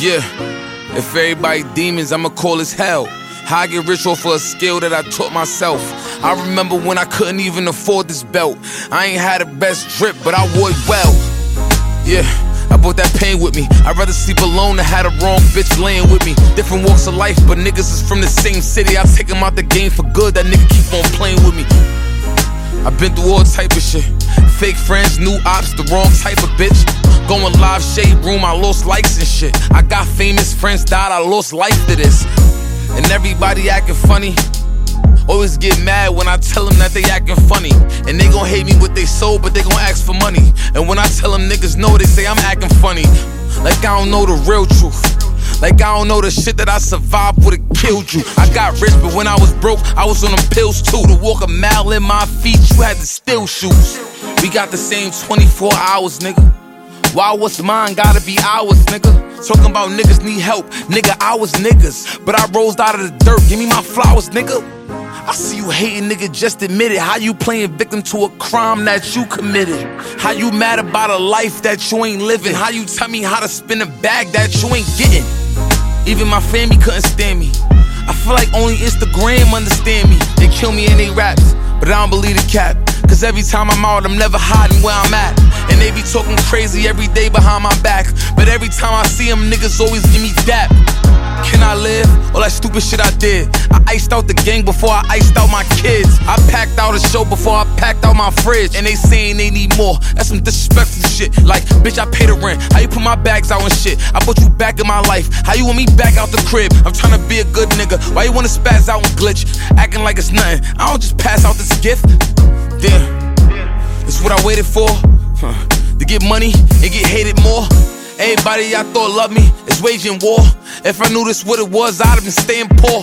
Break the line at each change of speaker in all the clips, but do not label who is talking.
Yeah, if everybody demons, I'ma call this hell. How I get rich off of a skill that I taught myself. I remember when I couldn't even afford this belt. I ain't had the best drip, but I wore it well. Yeah, I brought that pain with me. I'd rather sleep alone than have the wrong bitch laying with me. Different walks of life, but niggas is from the same city. I take him out the game for good, that nigga keep on playing with me. I've been through all type of shit. Fake friends, new ops, the wrong type of bitch. Going live, shade room, I lost likes and shit. I got famous friends, died, I lost life to this. And everybody acting funny. Always get mad when I tell them that they acting funny. And they gon' hate me with they soul, but they gon' ask for money. And when I tell them niggas no, they say I'm acting funny. Like I don't know the real truth. Like I don't know the shit that I survived would've killed you. I got rich, but when I was broke, I was on them pills too. To walk a mile in my feet, you had to steal shoes. We got the same 24 hours, nigga. Why what's mine gotta be ours, nigga? Talking about niggas need help, nigga, I was niggas. But I rose out of the dirt, give me my flowers, nigga. I see you hating, nigga, just admit it. How you playing victim to a crime that you committed? How you mad about a life that you ain't living? How you tell me how to spin a bag that you ain't getting? Even my family couldn't stand me. I feel like only Instagram understand me. They kill me in they raps, but I don't believe the cap. Cause every time I'm out, I'm never hiding where I'm at. And they be talking crazy every day behind my back. But every time I see them, niggas always give me dap. Can I live? All that stupid shit I did. I iced out the gang before I iced out my kids. I packed out a show before I packed out my fridge. And they saying they need more. That's some disrespectful shit. Like, bitch, I pay the rent. How you put my bags out and shit? I put you back in my life. How you want me back out the crib? I'm trying to be a good nigga. Why you wanna spaz out and glitch? Acting like it's nothing. I don't just pass out this gift. Damn, it's what I waited for. To get money and get hated more. Everybody I thought loved me is waging war. If I knew this what it was, I'd have been staying poor.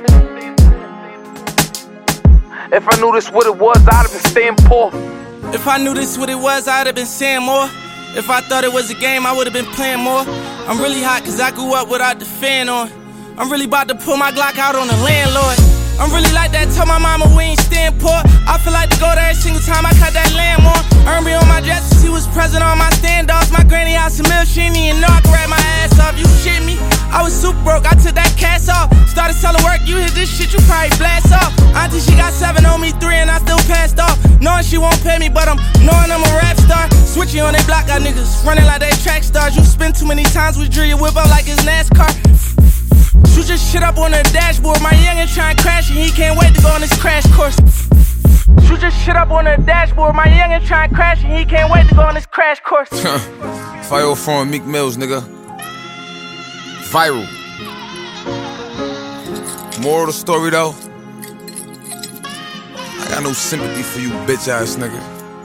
If I knew this what it was, I'd have been staying poor.
If I knew this what it was, I'd have been saying more. If I thought it was a game, I would've been playing more. I'm really hot cause I grew up without the fan on. I'm really about to pull my Glock out on the landlord. I'm really like that, tell my mama we ain't staying poor. I feel like to go there every single time I cut that lamb on. Earn me on my dress, she was present on my standoffs. My granny house a mill, she didn't even know I could rap my ass off. You shit me, I was super broke, I took that cash off. Started selling work, you hit this shit, you probably blast off. Auntie, she got 7 on me, 3 and I still passed off. Knowing she won't pay me, but I'm knowing I'm a rap star. Switching on they block, got niggas running like they track stars. You spin too many times, we drill your whip up like it's NASCAR. Shoot your shit up on the dashboard. My youngin' trying to crash and he can't wait to go on this crash course. Shoot your shit up on the dashboard. My youngin' trying to crash and he can't wait to go on this crash course.
Fire from Meek Mills, nigga. Viral. Moral of the story though, I got no sympathy for you bitch ass nigga.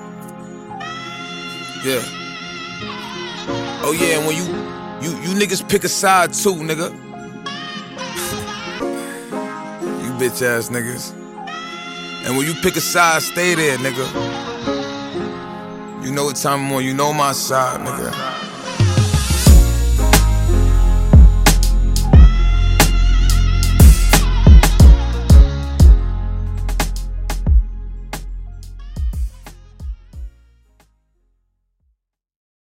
Yeah. Oh yeah, and when you niggas pick a side too, nigga. Bitch ass niggas. And when you pick a side, stay there, nigga. You know what time I'm on, you know my side, nigga.